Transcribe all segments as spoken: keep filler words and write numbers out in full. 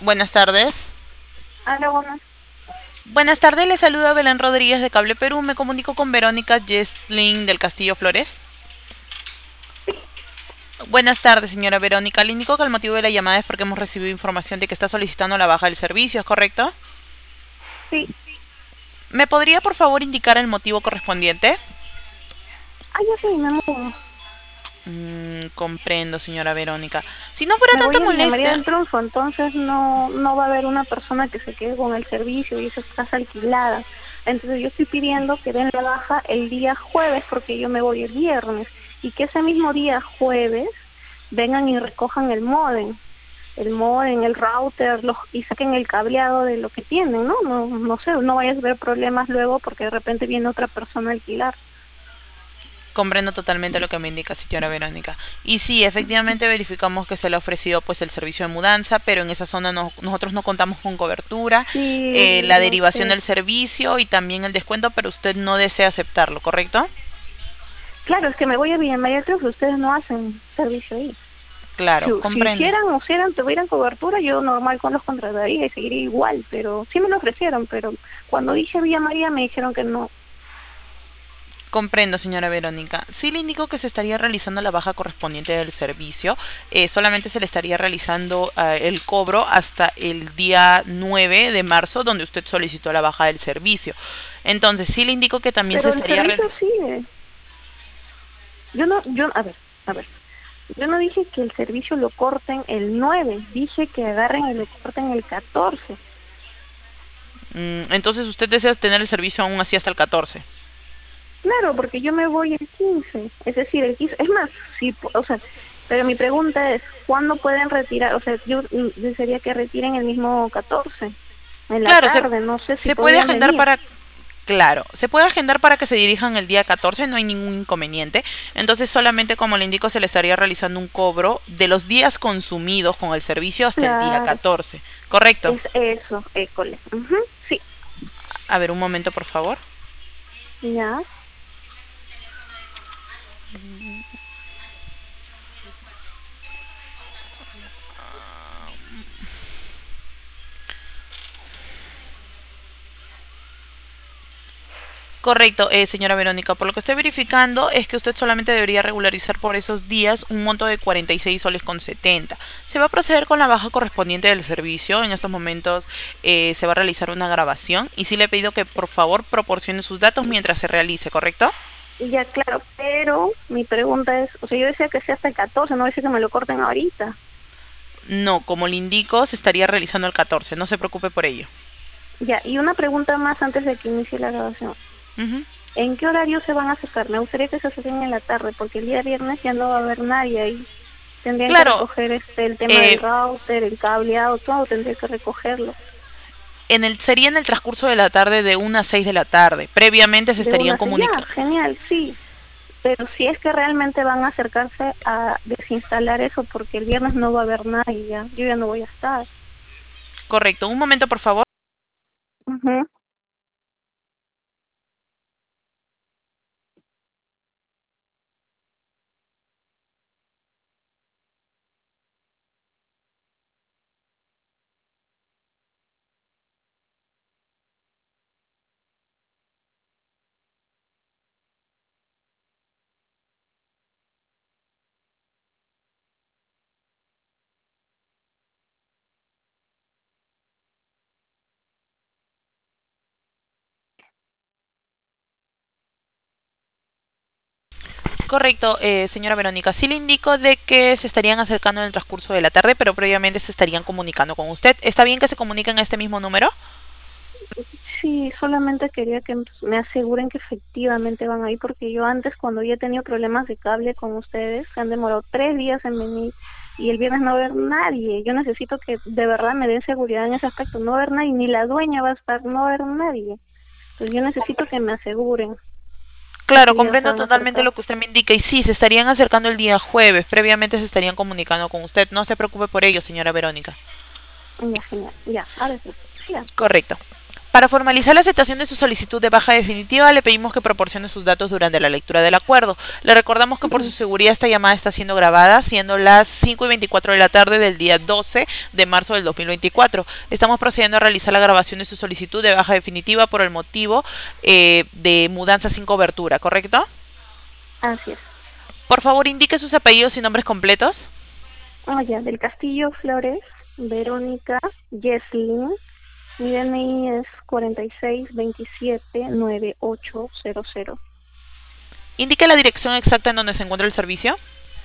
Buenas tardes. Hola, buenas. Buenas tardes, le saluda Belén Rodríguez de Cable Perú. Me comunico con Verónica Jesslin del Castillo Flores. Buenas tardes, señora Verónica. Le indico que el motivo de la llamada es porque hemos recibido información de que está solicitando la baja del servicio, ¿es correcto? Sí. ¿Me podría, por favor, indicar el motivo correspondiente? Ah, ya sí, me mudo. Mm, comprendo, señora Verónica. Si no fuera Me tanta voy a Villa María molestia... del Triunfo, entonces no, no va a haber una persona que se quede con el servicio y esa es casa alquilada. Entonces yo estoy pidiendo que den la baja el día jueves porque yo me voy el viernes y que ese mismo día jueves vengan y recojan el módem, el módem, el router, los, y saquen el cableado de lo que tienen, ¿no? No, no sé, no vayas a ver problemas luego porque de repente viene otra persona a alquilar. Comprendo totalmente lo que me indica, señora Verónica. Y sí, efectivamente verificamos que se le ha ofrecido pues el servicio de mudanza, pero en esa zona no- nosotros no contamos con cobertura, Sí, eh, la lo derivación sé. del servicio y también el descuento, pero usted no desea aceptarlo, ¿correcto? Claro, es que me voy a Villa María del Triunfo, ustedes no hacen servicio ahí. Si, Claro, si comprendo. hicieran o hicieran, tuvieran cobertura, yo normal con los contrataría y seguiría igual, pero sí me lo ofrecieron, pero cuando dije Villa María me dijeron que no. Comprendo, señora Verónica. Sí le indico que se estaría realizando la baja correspondiente del servicio. Eh, solamente se le estaría realizando eh, el cobro hasta el día nueve de marzo, donde usted solicitó la baja del servicio. Entonces, sí le indico que también se Pero el estaría servicio realizando... sigue. Yo no, yo, a ver, a ver. Yo no dije que el servicio lo corten el nueve, dije que agarren y lo corten el catorce. Mm, entonces usted desea tener el servicio aún así hasta el catorce. Claro, porque yo me voy el quince, es decir, el quince, es más, sí, o sea, pero mi pregunta es, ¿cuándo pueden retirar? O sea, yo mm, desearía que retiren el mismo catorce, en la Claro, se, tarde, no sé si se puede podrían agendar venir. para... Claro, se puede agendar para que se dirijan el día catorce, no hay ningún inconveniente. Entonces solamente, como le indico, se le estaría realizando un cobro de los días consumidos con el servicio hasta el día Claro, catorce. ¿Correcto? es eso, école. Ujú, sí, A ver, un momento, por favor. ya. Correcto, eh, señora Verónica. Por lo que estoy verificando es que usted solamente debería regularizar por esos días un monto de cuarenta y seis soles con setenta. Se va a proceder con la baja correspondiente del servicio. En estos momentos eh, se va a realizar una grabación y sí le he pedido que por favor proporcione sus datos mientras se realice, ¿correcto? Ya, claro, pero mi pregunta es, o sea, yo decía que sea hasta el catorce, no decía que me lo corten ahorita. No, como le indico, se estaría realizando el catorce. No se preocupe por ello. Ya, y una pregunta más antes de que inicie la grabación. Ujú. ¿En qué horario se van a sacar? Me gustaría que se saquen en la tarde, porque el día viernes ya no va a haber nadie ahí. Tendrían que Claro, recoger este el tema del eh, router, el cableado, todo tendría que recogerlo. en el, sería en el transcurso de la tarde de una a seis de la tarde. Previamente se De estarían una, se- ya, comunicando. genial, sí. Pero si es que realmente van a acercarse a desinstalar eso, porque el viernes no va a haber nadie ya, yo ya no voy a estar. Correcto, un momento por favor. Ujú. Correcto, eh, señora Verónica. Sí le indico de que se estarían acercando en el transcurso de la tarde, pero previamente se estarían comunicando con usted. ¿Está bien que se comuniquen a este mismo número? Sí, solamente quería que me aseguren que efectivamente van ahí, porque yo antes, cuando ya he tenido problemas de cable con ustedes, se han demorado tres días en venir y el viernes no va a haber nadie. Yo necesito que de verdad me den seguridad en ese aspecto. No va a haber nadie, ni la dueña va a estar, no va a haber nadie. Entonces yo necesito que me aseguren que Claro, ese día se comprendo van a totalmente acercar. lo que usted me indica. Y sí, se estarían acercando el día jueves. Previamente se estarían comunicando con usted. No se preocupe por ello, señora Verónica. Ya, genial. Ya, ahora sí. Siga. Correcto. Para formalizar la aceptación de su solicitud de baja definitiva, le pedimos que proporcione sus datos durante la lectura del acuerdo. Le recordamos que por su seguridad esta llamada está siendo grabada, siendo las cinco y veinticuatro de la tarde del día doce de marzo del dos mil veinticuatro. Estamos procediendo a realizar la grabación de su solicitud de baja definitiva por el motivo eh, de mudanza sin cobertura, ¿correcto? Así es. Por favor, indique sus apellidos y nombres completos. Ah, ya, del Castillo Flores, Verónica Yeslin. Mi D N I es cuarenta y seis veintisiete noventa y ocho cero cero. Indique la dirección exacta en donde se encuentra el servicio.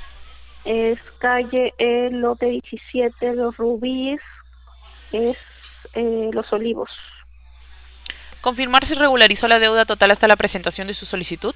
Es calle eh, lote diecisiete, Los Rubíes, es eh, Los Olivos. Confirmar si regularizó la deuda total hasta la presentación de su solicitud.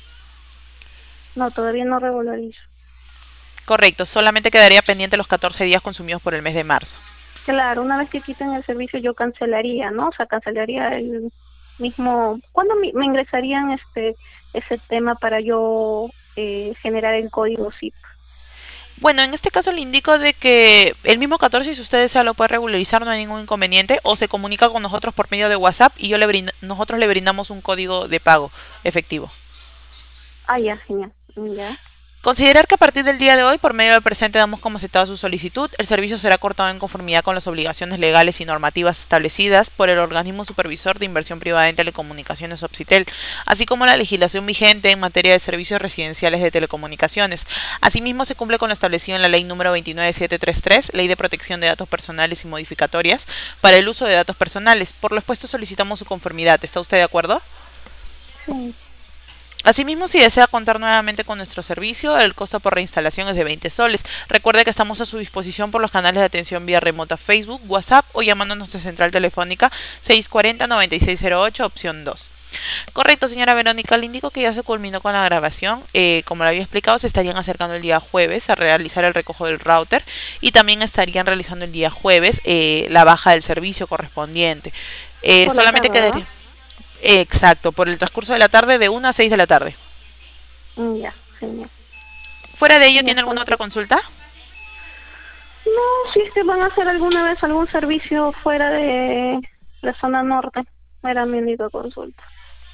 No, todavía no regularizo. Correcto, solamente quedaría pendiente los catorce días consumidos por el mes de marzo. Claro, una vez que quiten el servicio yo cancelaría, ¿no? O sea, cancelaría el mismo... ¿Cuándo me, me ingresarían este ese tema para yo eh, generar el código S I P? Bueno, en este caso le indico de que el mismo catorce, si usted desea, lo puede regularizar, no hay ningún inconveniente, o se comunica con nosotros por medio de WhatsApp y yo le brind nosotros le brindamos un código de pago efectivo. Ah, ya, genial. Ya. Considerar que a partir del día de hoy, por medio del presente, damos como aceptada su solicitud. El servicio será cortado en conformidad con las obligaciones legales y normativas establecidas por el organismo supervisor de inversión privada en telecomunicaciones Opsitel, así como la legislación vigente en materia de servicios residenciales de telecomunicaciones. Asimismo, se cumple con lo establecido en la Ley número veintinueve mil setecientos treinta y tres, Ley de Protección de Datos Personales y Modificatorias para el uso de datos personales. Por lo expuesto, solicitamos su conformidad. ¿Está usted de acuerdo? Sí. Asimismo, si desea contar nuevamente con nuestro servicio, el costo por reinstalación es de veinte soles. Recuerde que estamos a su disposición por los canales de atención vía remota Facebook, WhatsApp o llamando a nuestra central telefónica seis cuatro cero, nueve seis cero ocho, opción dos. Correcto, señora Verónica, le indico que ya se culminó con la grabación. Eh, como le había explicado, se estarían acercando el día jueves a realizar el recojo del router y también estarían realizando el día jueves eh, la baja del servicio correspondiente. Eh, solamente tarde, quedaría... Exacto, por el transcurso de la tarde de una a seis de la tarde. ¿no? Ya, genial. ¿Fuera de ello tiene alguna otra consulta? No, si es que van a hacer alguna vez algún servicio fuera de la zona norte, era mi única consulta.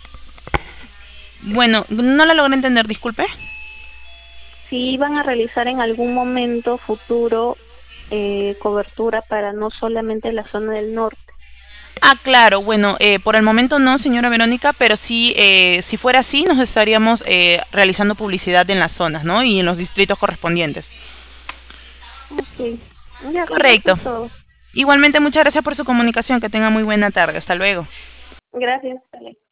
Bueno, no la logré entender, disculpe. Si iban a realizar en algún momento futuro eh, cobertura para no solamente la zona del norte. Ah, claro, bueno, eh, por el momento no, señora Verónica, pero sí, eh, si fuera así, nos estaríamos eh, realizando publicidad en las zonas, ¿no? Y en los distritos correspondientes. Ok, ya, correcto. Todo. Igualmente, muchas gracias por su comunicación, que tenga muy buena tarde, hasta luego. Gracias, Ale.